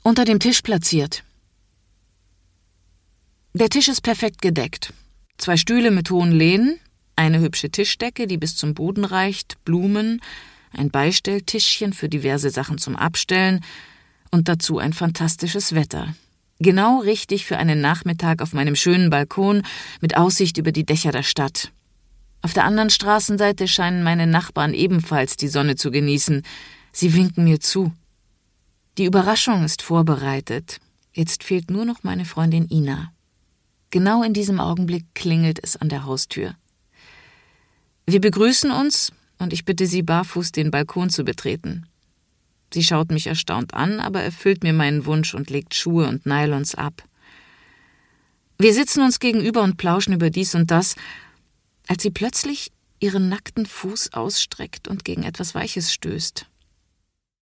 Unter dem Tisch platziert. Der Tisch ist perfekt gedeckt. 2 Stühle mit hohen Lehnen, eine hübsche Tischdecke, die bis zum Boden reicht, Blumen, ein Beistelltischchen für diverse Sachen zum Abstellen und dazu ein fantastisches Wetter. Genau richtig für einen Nachmittag auf meinem schönen Balkon mit Aussicht über die Dächer der Stadt. Auf der anderen Straßenseite scheinen meine Nachbarn ebenfalls die Sonne zu genießen. Sie winken mir zu. Die Überraschung ist vorbereitet. Jetzt fehlt nur noch meine Freundin Ina. Genau in diesem Augenblick klingelt es an der Haustür. Wir begrüßen uns und ich bitte sie, barfuß den Balkon zu betreten. Sie schaut mich erstaunt an, aber erfüllt mir meinen Wunsch und legt Schuhe und Nylons ab. Wir sitzen uns gegenüber und plauschen über dies und das, als sie plötzlich ihren nackten Fuß ausstreckt und gegen etwas Weiches stößt.